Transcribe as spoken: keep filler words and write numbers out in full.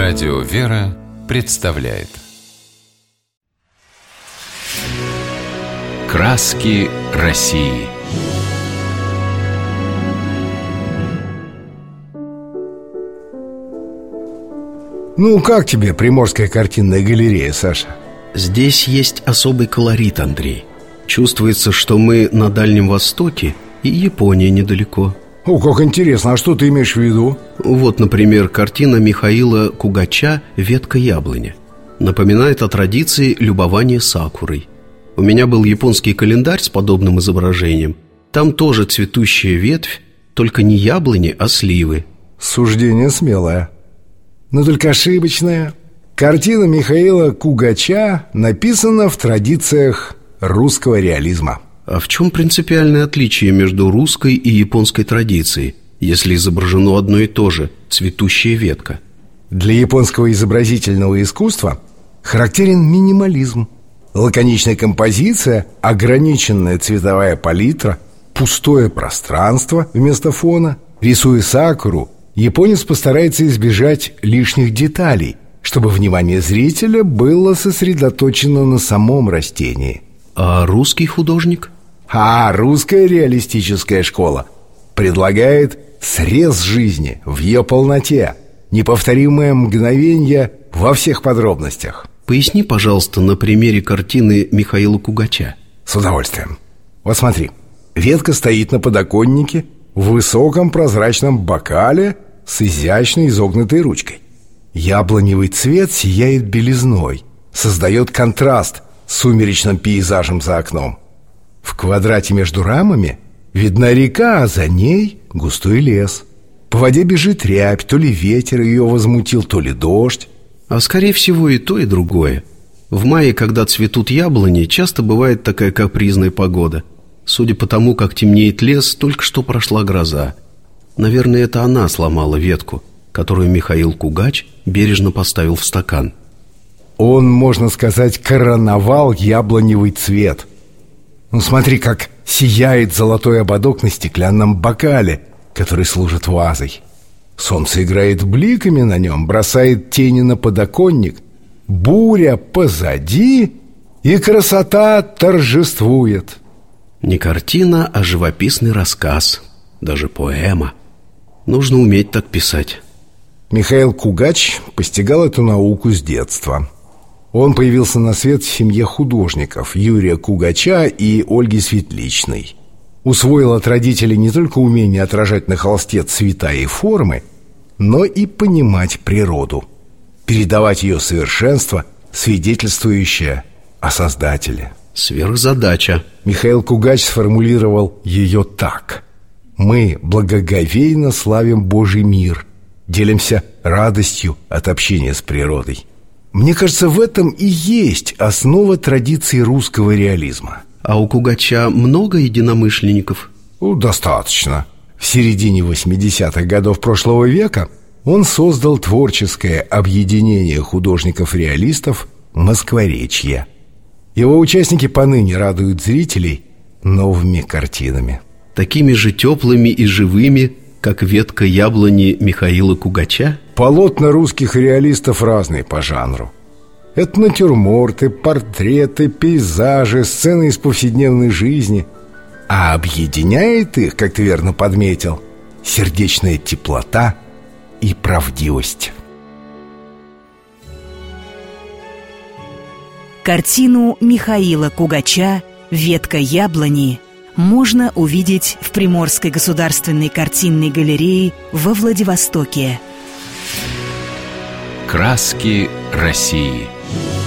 Радио «Вера» представляет «Краски России». Ну, как тебе Приморская картинная галерея, Саша? Здесь есть особый колорит, Андрей. Чувствуется, что мы на Дальнем Востоке, и Япония недалеко. О, как интересно, а что ты имеешь в виду? Вот, например, картина Михаила Кугача «Ветка яблони». Напоминает о традиции любования сакурой. У меня был японский календарь с подобным изображением. Там тоже цветущая ветвь, только не яблони, а сливы. Суждение смелое, но только ошибочное. Картина Михаила Кугача написана в традициях русского реализма. А в чем принципиальное отличие между русской и японской традицией, если изображено одно и то же – цветущая ветка? Для японского изобразительного искусства характерен минимализм. Лаконичная композиция, ограниченная цветовая палитра, пустое пространство вместо фона. Рисуя сакуру, японец постарается избежать лишних деталей, чтобы внимание зрителя было сосредоточено на самом растении. А русский художник? А русская реалистическая школа предлагает срез жизни в ее полноте, неповторимое мгновенье во всех подробностях. Поясни, пожалуйста, на примере картины Михаила Кугача. С удовольствием. Вот смотри, ветка стоит на подоконнике в высоком прозрачном бокале с изящной изогнутой ручкой. Яблоневый цвет сияет белизной, создает контраст с сумеречным пейзажем за окном. В квадрате между рамами видна река, а за ней густой лес. По воде бежит рябь, то ли ветер ее возмутил, то ли дождь. А скорее всего и то, и другое. В мае, когда цветут яблони, часто бывает такая капризная погода. Судя по тому, как темнеет лес, только что прошла гроза. Наверное, это она сломала ветку, которую Михаил Кугач бережно поставил в стакан. Он, можно сказать, короновал яблоневый цвет. Ну смотри, как сияет золотой ободок на стеклянном бокале, который служит вазой. Солнце играет бликами на нем, бросает тени на подоконник. Буря позади, и красота торжествует. Не картина, а живописный рассказ, даже поэма. Нужно уметь так писать. Михаил Кугач постигал эту науку с детства. Он появился на свет в семье художников Юрия Кугача и Ольги Светличной. Усвоил от родителей не только умение отражать на холсте цвета и формы, но и понимать природу, передавать ее совершенство, свидетельствующее о Создателе. Сверхзадача. Михаил Кугач сформулировал ее так: «Мы благоговейно славим Божий мир, делимся радостью от общения с природой». Мне кажется, в этом и есть основа традиции русского реализма. А у Кугача много единомышленников? Ну, достаточно. В середине восьмидесятых годов прошлого века он создал творческое объединение художников-реалистов «Москворечье». Его участники поныне радуют зрителей новыми картинами. Такими же теплыми и живыми, как ветка яблони Михаила Кугача? Полотна русских реалистов разные по жанру. Это натюрморты, портреты, пейзажи, сцены из повседневной жизни. А объединяет их, как ты верно подметил, сердечная теплота и правдивость. Картину Михаила Кугача «Ветка яблони» можно увидеть в Приморской государственной картинной галерее во Владивостоке. «Краски России».